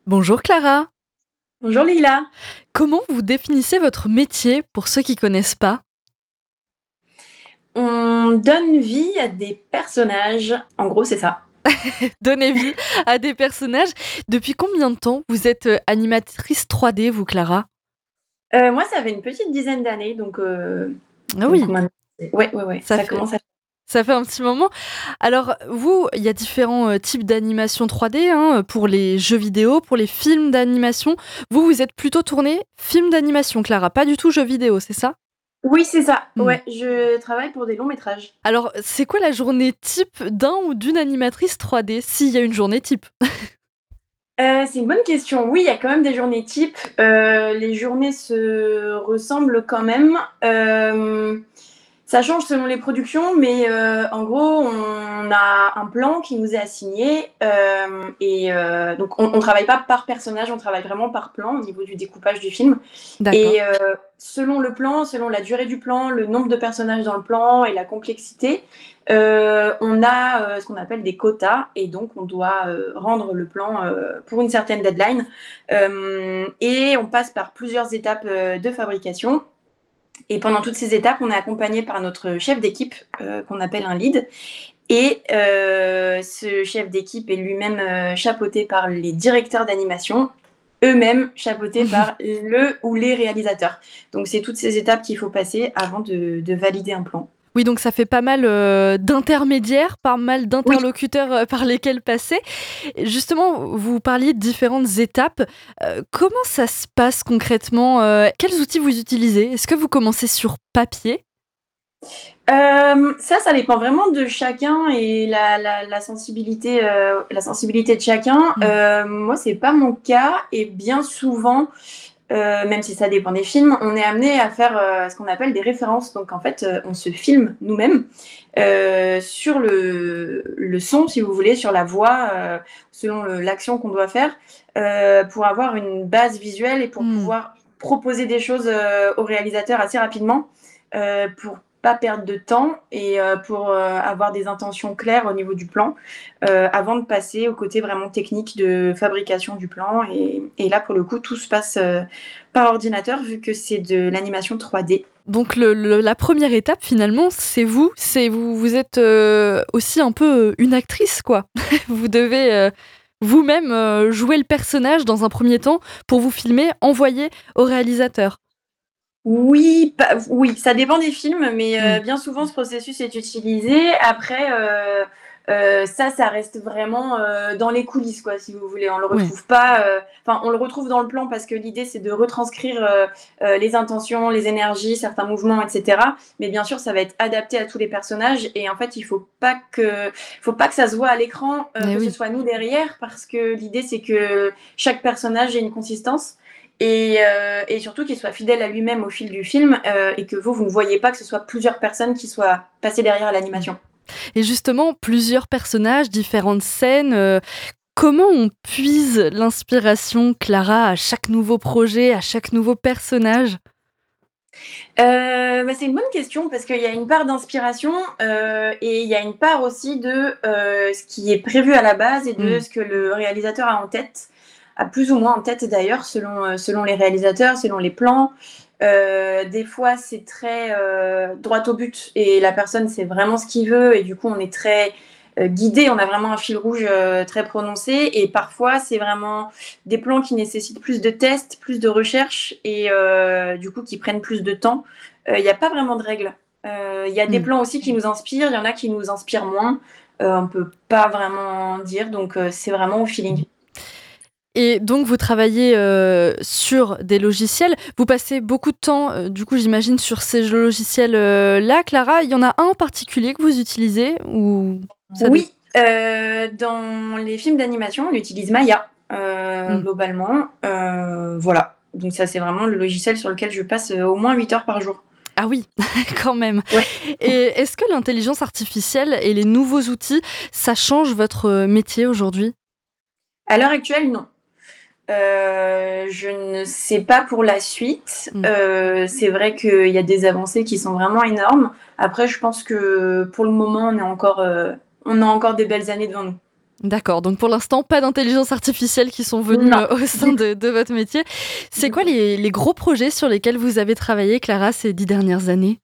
Bonjour Clara, Bonjour Lila. comment vous définissez votre métier pour ceux qui connaissent pas? On donne vie à des personnages. En gros, c'est ça. Donner vie à des personnages. Depuis combien de temps vous êtes animatrice 3D, vous Clara? Moi, ça fait une petite dizaine d'années, Ah donc oui, maintenant, ouais, ça ça fait, commence à. ça fait un petit moment. Alors vous, il y a différents types d'animation 3D hein, pour les jeux vidéo, pour les films d'animation. Vous êtes plutôt tourné film d'animation, Clara, pas du tout jeux vidéo, c'est ça? Oui, c'est ça. Hmm. Ouais, je travaille pour des longs métrages. Alors, c'est quoi la journée type d'un ou d'une animatrice 3D, s'il y a une journée type? C'est une bonne question. Oui, il y a quand même des journées types. Les journées se ressemblent quand même. Ça change selon les productions, mais en gros, on a un plan qui nous est assigné donc on travaille pas par personnage, on travaille vraiment par plan au niveau du découpage du film. D'accord. Et selon le plan, selon la durée du plan, le nombre de personnages dans le plan et la complexité, on a ce qu'on appelle des quotas et donc on doit rendre le plan pour une certaine deadline. Et on passe par plusieurs étapes de fabrication. Et pendant toutes ces étapes, on est accompagné par notre chef d'équipe qu'on appelle un lead. Et ce chef d'équipe est lui-même chapeauté par les directeurs d'animation, eux-mêmes chapeautés par le ou les réalisateurs. Donc c'est toutes ces étapes qu'il faut passer avant de valider un plan. Oui, donc ça fait pas mal d'intermédiaires, pas mal Oui. d'interlocuteurs par lesquels passer. Justement, vous parliez de différentes étapes. Comment ça se passe concrètement Quels outils vous utilisez? Est-ce que vous commencez sur papier? Ça dépend vraiment de chacun et la sensibilité de chacun. Hmm. Moi, c'est pas mon cas et bien souvent, même si ça dépend des films, on est amené à faire ce qu'on appelle des références. Donc en fait, on se filme nous-mêmes sur le son, si vous voulez, sur la voix, selon l'action qu'on doit faire, pour avoir une base visuelle et pour Hmm. pouvoir proposer des choses au réalisateur assez rapidement, pour pas perdre de temps et pour avoir des intentions claires au niveau du plan avant de passer au côté vraiment technique de fabrication du plan. Et là, pour le coup, tout se passe par ordinateur vu que c'est de l'animation 3D. Donc la première étape finalement, vous êtes aussi un peu une actrice quoi. Vous devez vous-même jouer le personnage dans un premier temps pour vous filmer, envoyer au réalisateur. Oui, oui, ça dépend des films, mais Hmm. bien souvent ce processus est utilisé. Après, ça reste vraiment dans les coulisses, quoi, si vous voulez. On le Ouais. retrouve pas. Enfin, on le retrouve dans le plan parce que l'idée c'est de retranscrire les intentions, les énergies, certains mouvements, etc. Mais bien sûr, ça va être adapté à tous les personnages. Et en fait, faut pas que ça se voit à l'écran, Eh que ce oui. soit nous derrière, parce que l'idée c'est que chaque personnage ait une consistance. Et surtout qu'il soit fidèle à lui-même au fil du film et que vous ne voyez pas que ce soit plusieurs personnes qui soient passées derrière Hmm. l'animation. Et justement, plusieurs personnages, différentes scènes. Comment on puise l'inspiration, Clara, à chaque nouveau projet, à chaque nouveau personnage? C'est une bonne question parce qu'il y a une part d'inspiration et il y a une part aussi de ce qui est prévu à la base et de Hmm. ce que le réalisateur a en tête, a plus ou moins en tête d'ailleurs selon les réalisateurs, selon les plans. Des fois c'est très droit au but et la personne sait vraiment ce qu'il veut et du coup on est très guidé, on a vraiment un fil rouge très prononcé et parfois c'est vraiment des plans qui nécessitent plus de tests, plus de recherche et du coup qui prennent plus de temps. Il n'y a pas vraiment de règles. Il y a des Hmm. plans aussi qui nous inspirent, il y en a qui nous inspirent moins. On ne peut pas vraiment dire, donc c'est vraiment au feeling. Et donc, vous travaillez sur des logiciels. Vous passez beaucoup de temps, du coup, j'imagine, sur ces logiciels-là. Clara, il y en a un en particulier que vous utilisez ou ça dépend? Oui, dans les films d'animation, on utilise Maya Hmm. globalement. Voilà, donc ça c'est vraiment le logiciel sur lequel je passe au moins 8 heures par jour. Ah oui, quand même. Ouais. Et est-ce que l'intelligence artificielle et les nouveaux outils, ça change votre métier aujourd'hui? À l'heure actuelle, non. Je ne sais pas pour la suite. Hmm. C'est vrai qu'il y a des avancées qui sont vraiment énormes. Après, je pense que pour le moment, on a encore des belles années devant nous. D'accord, donc pour l'instant, pas d'intelligence artificielle qui sont venues Non. au sein de votre métier. C'est quoi les gros projets sur lesquels vous avez travaillé, Clara, ces 10 dernières années?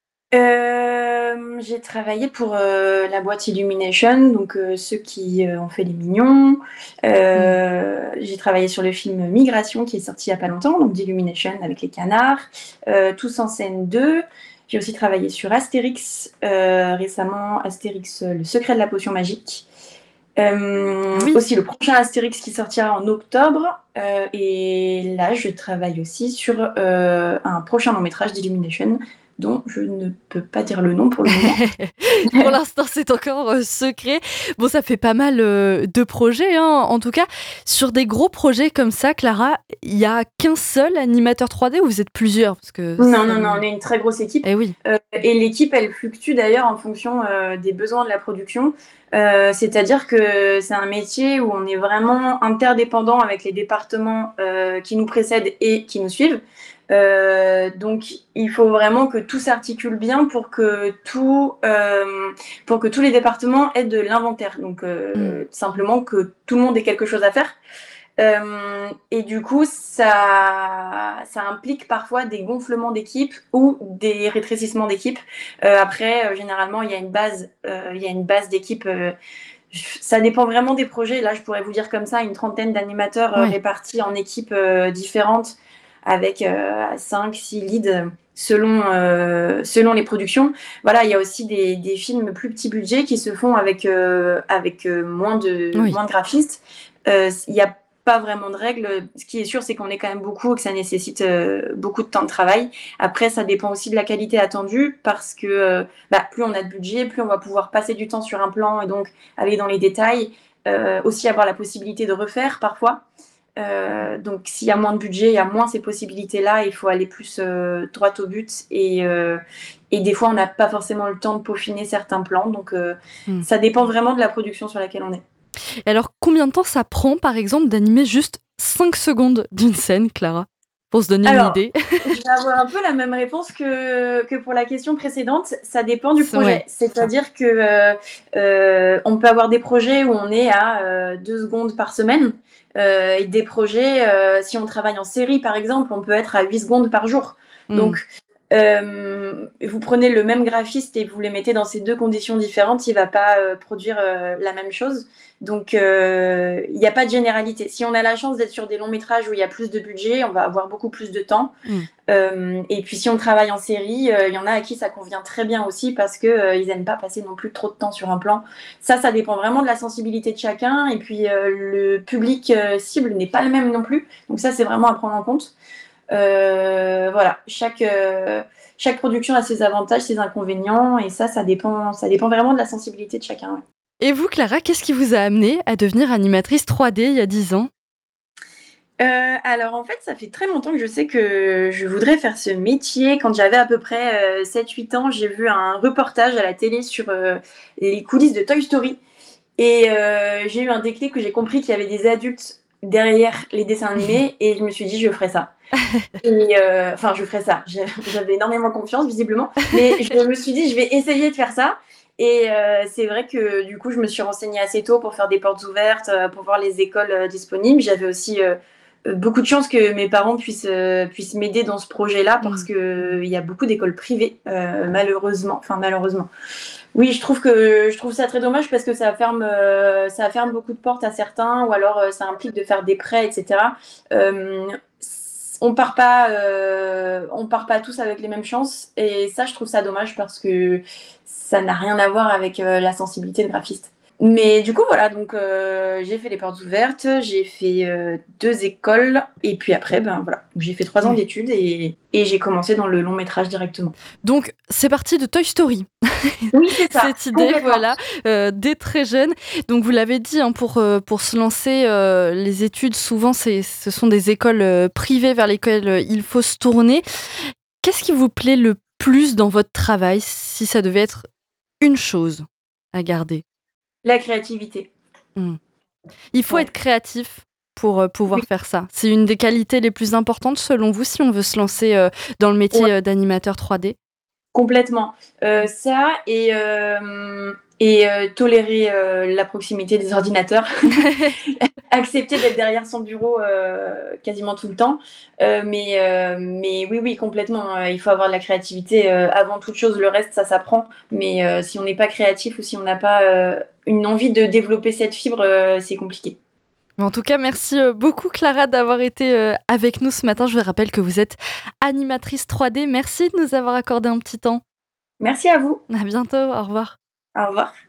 J'ai travaillé pour la boîte Illumination, donc ceux qui ont fait les Mignons. Mmh. J'ai travaillé sur le film Migration qui est sorti il n'y a pas longtemps, donc d'Illumination avec les canards. Tous en scène 2. J'ai aussi travaillé sur Astérix récemment, Astérix, le secret de la potion magique. Ah oui. Aussi le prochain Astérix qui sortira en octobre. Et là, je travaille aussi sur un prochain long métrage d'Illumination dont je ne peux pas dire le nom pour le moment. Pour l'instant, c'est encore secret. Bon, ça fait pas mal de projets, hein. En tout cas, sur des gros projets comme ça, Clara, il y a qu'un seul animateur 3D ou vous êtes plusieurs? Parce que Non, ça non, non, me on est une très grosse équipe. eh oui. Et l'équipe, elle fluctue d'ailleurs en fonction des besoins de la production. C'est-à-dire que c'est un métier où on est vraiment interdépendant avec les départements qui nous précèdent et qui nous suivent. Donc, il faut vraiment que tout s'articule bien pour que tous les départements aient de l'inventaire. Donc, Mmh. simplement que tout le monde ait quelque chose à faire. Et du coup, ça implique parfois des gonflements d'équipe ou des rétrécissements d'équipe. Après, généralement, il y a une base d'équipe. Ça dépend vraiment des projets. Là, je pourrais vous dire comme ça, une trentaine d'animateurs Ouais. répartis en équipes différentes avec 5, 6 leads selon les productions. Voilà, il y a aussi des films plus petit budget qui se font avec Oui. moins de graphistes. Il n'y a pas vraiment de règles. Ce qui est sûr, c'est qu'on est quand même beaucoup et que ça nécessite beaucoup de temps de travail. Après, ça dépend aussi de la qualité attendue parce que plus on a de budget, plus on va pouvoir passer du temps sur un plan et donc aller dans les détails. Aussi avoir la possibilité de refaire parfois. Donc s'il y a moins de budget, il y a moins ces possibilités-là. Il faut aller plus droit au but et des fois, on n'a pas forcément le temps de peaufiner certains plans. Donc Mmh. ça dépend vraiment de la production sur laquelle on est. Et alors, combien de temps ça prend, par exemple, d'animer juste 5 secondes d'une scène, Clara? Pour se donner une Alors, idée. je vais avoir un peu la même réponse que pour la question précédente. Ça dépend du projet. Ouais, c'est ça. C'est-à-dire que on peut avoir des projets où on est à 2 secondes par semaine. Et des projets, si on travaille en série par exemple, on peut être à 8 secondes par jour. Mmh. Donc, vous prenez le même graphiste et vous les mettez dans ces deux conditions différentes, il ne va pas produire la même chose. Donc, il n'y a pas de généralité. Si on a la chance d'être sur des longs métrages où il y a plus de budget, on va avoir beaucoup plus de temps. Mmh. Et puis, si on travaille en série, il y en a à qui ça convient très bien aussi parce qu'ils n'aiment pas passer non plus trop de temps sur un plan. Ça dépend vraiment de la sensibilité de chacun. Et puis, le public cible n'est pas le même non plus. Donc, ça, c'est vraiment à prendre en compte. Voilà, chaque production a ses avantages, ses inconvénients, et ça dépend vraiment de la sensibilité de chacun. Ouais. Et vous, Clara, qu'est-ce qui vous a amené à devenir animatrice 3D il y a 10 ans? Alors en fait, ça fait très longtemps que je sais que je voudrais faire ce métier. Quand j'avais à peu près 7-8 ans, j'ai vu un reportage à la télé sur les coulisses de Toy Story. Et j'ai eu un déclic où j'ai compris qu'il y avait des adultes derrière les dessins animés et je me suis dit je ferai ça. Et enfin je ferai ça. J'avais énormément confiance visiblement, mais je me suis dit je vais essayer de faire ça. Et c'est vrai que du coup je me suis renseignée assez tôt pour faire des portes ouvertes, pour voir les écoles disponibles. J'avais aussi beaucoup de chance que mes parents puissent m'aider dans ce projet-là parce Mmh. que il y a beaucoup d'écoles privées malheureusement. Enfin malheureusement. Oui, je trouve ça très dommage parce que ça ferme beaucoup de portes à certains, ou alors ça implique de faire des prêts, etc. Euh, on part pas tous avec les mêmes chances, et ça, je trouve ça dommage parce que ça n'a rien à voir avec la sensibilité de graphiste. Mais du coup, voilà, donc j'ai fait les portes ouvertes, j'ai fait 2 écoles, et puis après, ben voilà, j'ai fait 3 ans Ouais. d'études et j'ai commencé dans le long métrage directement. Donc, c'est parti de Toy Story. Oui, c'est ça, Cette idée, complètement. voilà, dès très jeune. Donc vous l'avez dit, hein, pour se lancer, les études, souvent, ce sont des écoles privées vers lesquelles il faut se tourner. Qu'est-ce qui vous plaît le plus dans votre travail, si ça devait être une chose à garder? La créativité. Mmh. Il faut Ouais. être créatif pour Oui, pouvoir faire ça. C'est une des qualités les plus importantes selon vous si on veut se lancer dans le ouais, métier d'animateur 3D? Complètement. Ça et tolérer la proximité des ordinateurs. Accepter d'être derrière son bureau quasiment tout le temps. Mais oui, complètement. Il faut avoir de la créativité avant toute chose. Le reste, ça s'apprend. Mais si on n'est pas créatif ou si on n'a pas une envie de développer cette fibre, c'est compliqué. Mais en tout cas, merci beaucoup Clara d'avoir été avec nous ce matin. Je vous rappelle que vous êtes animatrice 3D. Merci de nous avoir accordé un petit temps. Merci à vous. À bientôt, au revoir. Au revoir.